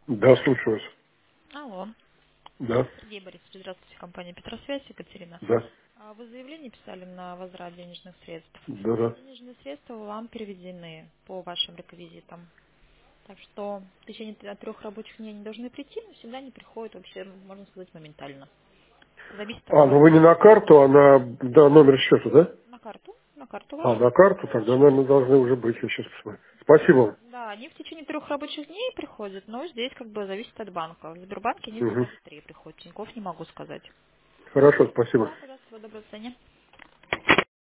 Да, слушаю вас. Алло. Да, Сергей Борисович, здравствуйте, компания Петросвязь, Екатерина. да, Вы заявление писали на возврат денежных средств. да, да. Денежные средства вам переведены по вашим реквизитам. Так что в течение 3 рабочих дней они должны прийти, но всегда они приходят вообще, можно сказать, моментально. Зависит от Ну вы банка. не на карту, а на да, номер счета, да? На карту На вашу. карту, На тогда, вашу. наверное, должны уже быть. Я сейчас посмотрю. Спасибо вам. Да, они в течение 3 рабочих дней приходят, но здесь как бы зависит от банка. В Сбербанке они Мгм. всегда быстрее приходят. Тинькофф не могу сказать. Хорошо, спасибо. Да, пожалуйста, всего доброго, до свидания.